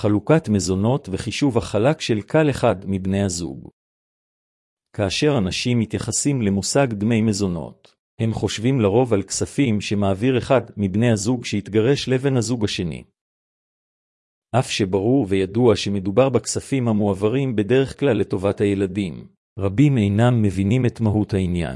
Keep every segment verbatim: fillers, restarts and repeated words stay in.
חלוקת מזונות וחישוב החלק של כל אחד מבני הזוג. כאשר אנשים מתייחסים למושג דמי מזונות, הם חושבים לרוב על כספים שמעביר אחד מבני הזוג שהתגרש לבן הזוג השני. אף שברור וידוע שמדובר בכספים המועברים בדרך כלל לטובת הילדים, רבים אינם מבינים את מהות העניין.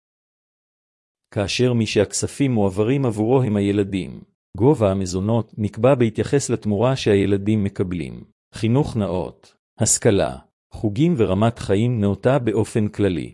כאשר מי שהכספים מועברים עבורו הם הילדים, גובה המזונות נקבע בהתייחס לתמורה שהילדים מקבלים, חינוך נאות, השכלה, חוגים ורמת חיים נאותה באופן כללי.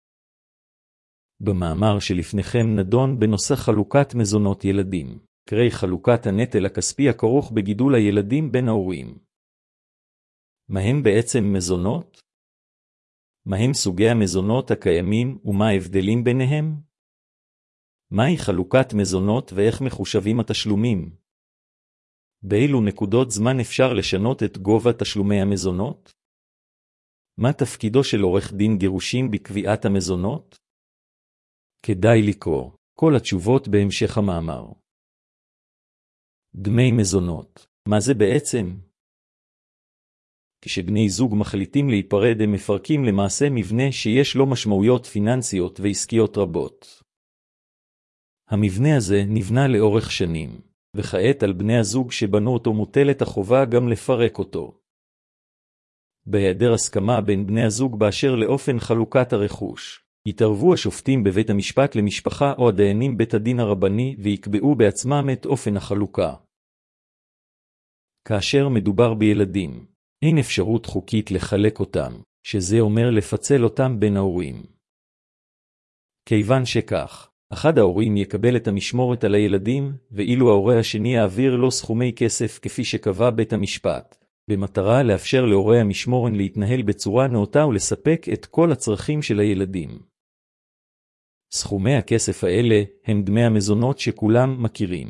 במאמר שלפניכם נדון בנושא חלוקת מזונות ילדים, קרי חלוקת הנטל הכספי הכרוך בגידול הילדים בין ההורים. מהם בעצם מזונות? מהם סוגי המזונות הקיימים ומה ההבדלים ביניהם? מהי חלוקת מזונות ואיך מחושבים התשלומים? באילו נקודות זמן אפשר לשנות את גובה תשלומי המזונות? מה תפקידו של עורך דין גירושים בקביעת המזונות? כדאי לקרוא כל התשובות בהמשך המאמר. דמי מזונות, מה זה בעצם? כשבני זוג מחליטים להיפרד הם מפרקים למעשה מבנה שיש לו משמעויות פיננסיות ועסקיות רבות. המבנה הזה נבנה לאורך שנים, וכעת על בני הזוג שבנו אותו מוטלת החובה גם לפרק אותו. בהיעדר הסכמה בין בני הזוג באשר לאופן חלוקת הרכוש, יתערבו השופטים בבית המשפט למשפחה או הדיינים בית הדין הרבני ויקבעו בעצמם את אופן החלוקה. כאשר מדובר בילדים, אין אפשרות חוקית לחלק אותם, שזה אומר לפצל אותם בין ההורים. כיוון שכך, אחד ההורים יקבל את המשמורת על הילדים, ואילו ההורה השני יעביר לו סכומי כסף כפי שקבע בית המשפט, במטרה לאפשר להורי המשמורן להתנהל בצורה נאותה ולספק את כל הצרכים של הילדים. סכומי הכסף האלה הם דמי המזונות שכולם מכירים.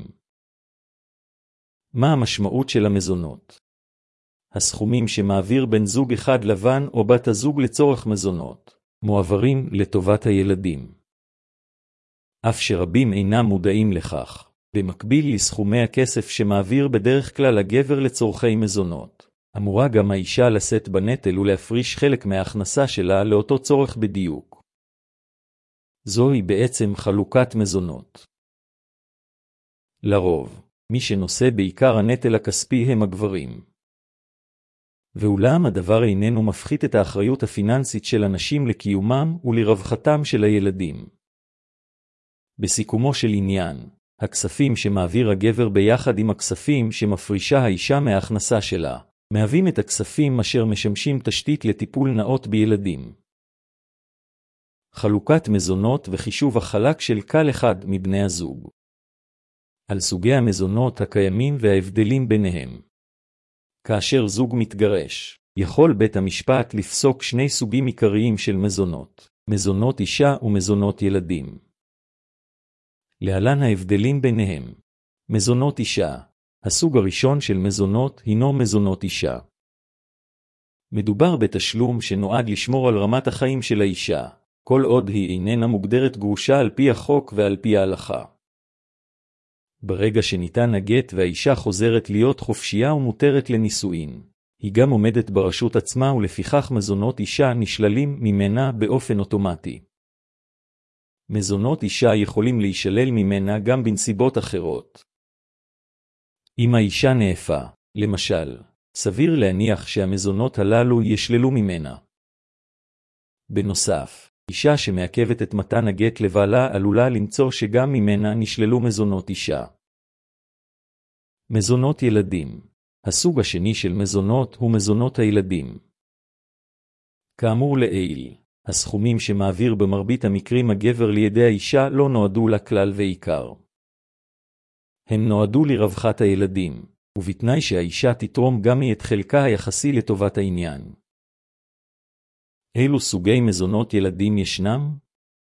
מה המשמעות של המזונות? הסכומים שמעביר בן זוג אחד לבן או בת הזוג לצורך מזונות, מועברים לטובת הילדים. אף שרבים אינם מודעים לכך, במקביל לסכומי הכסף שמעביר בדרך כלל הגבר לצורכי מזונות, אמורה גם האישה לשאת בנטל ולהפריש חלק מההכנסה שלה לאותו צורך בדיוק. זוהי בעצם חלוקת מזונות. לרוב, מי שנושא בעיקר הנטל הכספי הם הגברים. ואולם הדבר איננו מפחית את האחריות הפיננסית של אנשים לקיומם ולרווחתם של הילדים. בסיכומו של עניין, הכספים שמעביר הגבר ביחד עם הכספים שמפרישה האישה מההכנסה שלה, מהווים את הכספים אשר משמשים תשתית לטיפול נאות בילדים. חלוקת מזונות וחישוב החלק של כל אחד מבני הזוג. על סוגי המזונות הקיימים וההבדלים ביניהם. כאשר זוג מתגרש, יכול בית המשפט לפסוק שני סוגים עיקריים של מזונות, מזונות אישה ומזונות ילדים. להלן ההבדלים ביניהם. מזונות אישה. הסוג הראשון של מזונות הינו מזונות אישה. מדובר בתשלום שנועד לשמור על רמת החיים של האישה, כל עוד היא איננה מוגדרת גרושה על פי החוק ועל פי ההלכה. ברגע שניתן הגט והאישה חוזרת להיות חופשייה ומותרת לנישואין, היא גם עומדת ברשות עצמה ולפיכך מזונות אישה נשללים ממנה באופן אוטומטי. מזונות אישה יכולים להישלל ממנה גם בנסיבות אחרות. אם האישה נאפה, למשל, סביר להניח שהמזונות הללו ישללו ממנה. בנוסף, אישה שמעכבת את מתן הגט לבעלה עלולה למצוא שגם ממנה נשללו מזונות אישה. מזונות ילדים. הסוג השני של מזונות הוא מזונות הילדים. כאמור לעיל, הסכומים שמעביר במרבית המקרים הגבר לידי האישה לא נועדו לכלל ועיקר. הם נועדו לרווחת הילדים, ובתנאי שהאישה תתרום גם היא את חלקה היחסי לטובת העניין. אילו סוגי מזונות ילדים ישנם?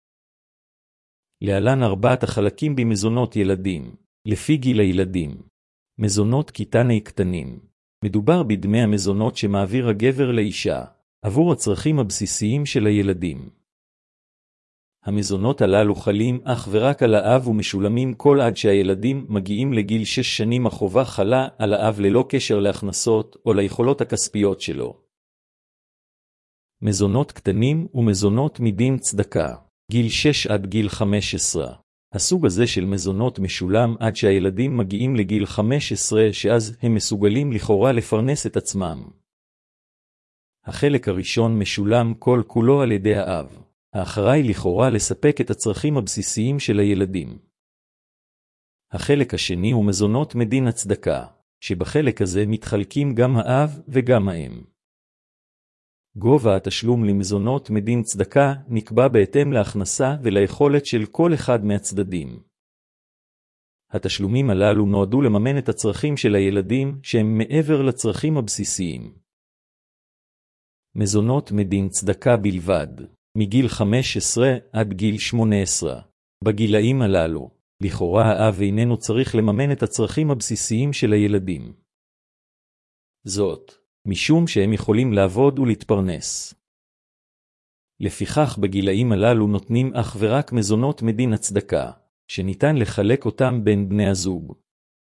להלן ארבעת החלקים במזונות ילדים, לפי גיל הילדים. מזונות קטני קטנים. מדובר בדמי המזונות שמעביר הגבר לאישה, עבור הצרכים הבסיסיים של הילדים. המזונות הללו חלים אך ורק על האב ומשולמים כל עד שהילדים מגיעים לגיל שש שנים. החובה חלה על האב ללא קשר להכנסות או ליכולות הכספיות שלו. מזונות קטנים ומזונות מדין צדקה. גיל שש עד גיל חמש עשרה. הסוג הזה של מזונות משולם עד שהילדים מגיעים לגיל חמש עשרה, שאז הם מסוגלים לכאורה לפרנס את עצמם. החלק הראשון משולם כל כולו על ידי האב, האחראי לכאורה לספק את הצרכים הבסיסיים של הילדים. החלק השני הוא מזונות מדין הצדקה, שבחלק הזה מתחלקים גם האב וגם האם. גובה התשלום למזונות מדין צדקה נקבע בהתאם להכנסה וליכולת של כל אחד מהצדדים. התשלומים הללו נועדו לממן את הצרכים של הילדים שהם מעבר לצרכים הבסיסיים. מזונות מדין צדקה בלבד, מגיל חמש עשרה עד גיל שמונה עשרה. בגילאים הללו, לכאורה האב איננו צריך לממן את הצרכים הבסיסיים של הילדים. זאת, משום שהם יכולים לעבוד ולהתפרנס. לפיכך בגילאים הללו נותנים אך ורק מזונות מדין הצדקה, שניתן לחלק אותם בין בני הזוג.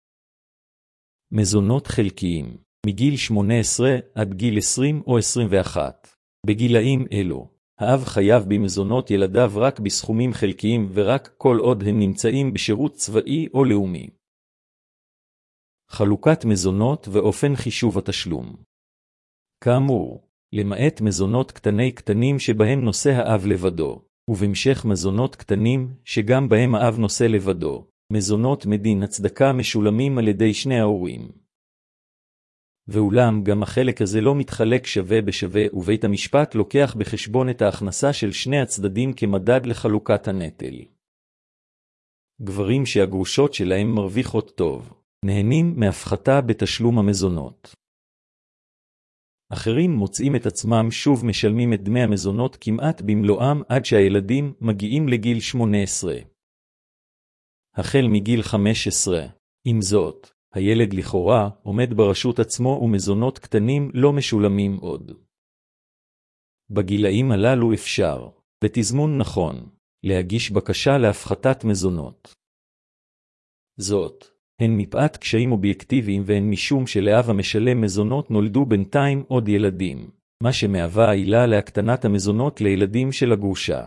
מזונות חלקיים, מגיל שמונה עשרה עד גיל עשרים או עשרים ואחת. בגילאים אלו, האב חייב במזונות ילדיו רק בסכומים חלקיים ורק כל עוד הם נמצאים בשירות צבאי או לאומי. חלוקת מזונות ואופן חישוב התשלום. כאמור, למעט מזונות קטני קטנים שבהם נושא האב לבדו, ובמשך מזונות קטנים שגם בהם האב נושא לבדו, מזונות מדין הצדקה משולמים על ידי שני ההורים. ואולם גם החלק הזה לא מתחלק שווה בשווה, ובית המשפט לוקח בחשבון את ההכנסה של שני הצדדים כמדד לחלוקת הנטל. גברים שהגרושות שלהם מרוויחות טוב, נהנים מהפחתה בתשלום המזונות. אחרים מוצאים את עצמם שוב משלמים את דמי המזונות כמעט במלואם עד שהילדים מגיעים לגיל שמונה עשרה. החל מגיל חמש עשרה, עם זאת, הילד לכאורה עומד ברשות עצמו ומזונות קטנים לא משולמים עוד. בגילאים הללו אפשר, בתזמון נכון, להגיש בקשה להפחתת מזונות. זאת, הן מפאת קשיים אובייקטיביים והן משום שלאב המשלם מזונות נולדו בינתיים עוד ילדים, מה שמהווה העילה להקטנת המזונות לילדים של הגרושה.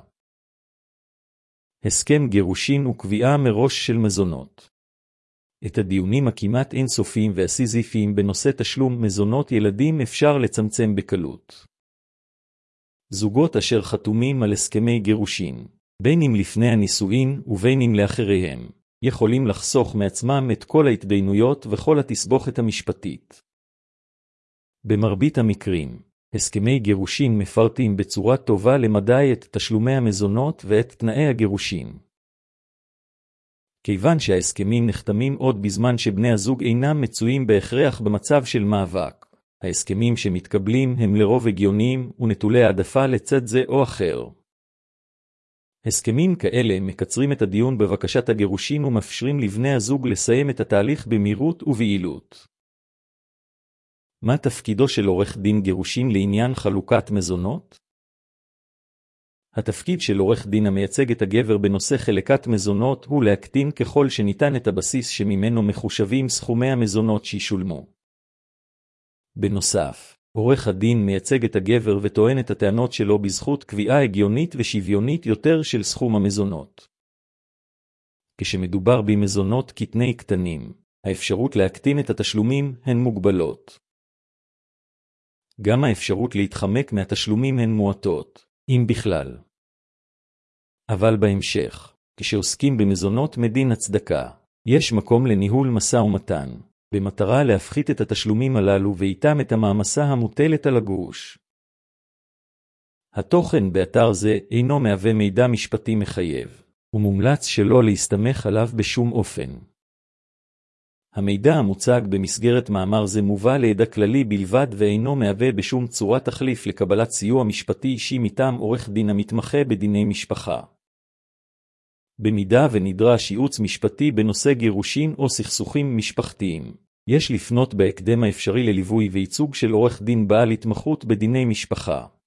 הסכם גירושין וקביעה מראש של מזונות. את הדיונים הכמעט אינסופיים והסיזיפיים בנושא תשלום מזונות ילדים אפשר לצמצם בקלות. זוגות אשר חתומים על הסכמי גירושין, בין אם לפני הנישואין ובין אם לאחריהם, יכולים לחסוך מעצמם את כל ההתדיינויות וכל התסבוכת המשפטית. במרבית המקרים, הסכמי גירושין מפרטים בצורה טובה למדי את תשלומי המזונות ואת תנאי הגירושין. כיוון שההסכמים נחתמים עוד בזמן שבני הזוג אינם מצויים בהכרח במצב של מאבק, ההסכמים שמתקבלים הם לרוב הגיוניים ונטולי העדפה לצד זה או אחר. הסכמים כאלה מקצרים את הדיון בבקשת הגירושין ומאפשרים לבני הזוג לסיים את התהליך במהירות וביעילות. מה תפקידו של עורך דין גירושין לעניין חלוקת מזונות? התפקיד של עורך דין המייצג את הגבר בנושא חלוקת מזונות הוא להקטין ככל שניתן את הבסיס שממנו מחושבים סכומי המזונות שישולמו. בנוסף, עורך הדין מייצג את הגבר וטוען את הטענות שלו בזכות קביעה הגיונית ושוויונית יותר של סכום המזונות. כשמדובר במזונות קטני קטנים, האפשרות להקטין את התשלומים הן מוגבלות. גם האפשרות להתחמק מהתשלומים הן מועטות, אם בכלל. אבל בהמשך, כשעוסקים במזונות מדין הצדקה, יש מקום לניהול משא ומתן, במטרה להפחית את התשלומים הללו ואיתם את המעמסה המוטלת על הגרוש. התוכן באתר זה אינו מהווה מידע משפטי מחייב, ומומלץ שלא להסתמך עליו בשום אופן. המידע המוצג במסגרת מאמר זה מובא לידע כללי בלבד ואינו מהווה בשום צורה תחליף לקבלת סיוע משפטי אישי מטעם עורך דין המתמחה בדיני משפחה. במידה ונדרש ייעוץ משפטי בנושא גירושין או סכסוכים משפחתיים, יש לפנות בהקדם האפשרי לליווי וייצוג של עורך דין בעל התמחות בדיני משפחה.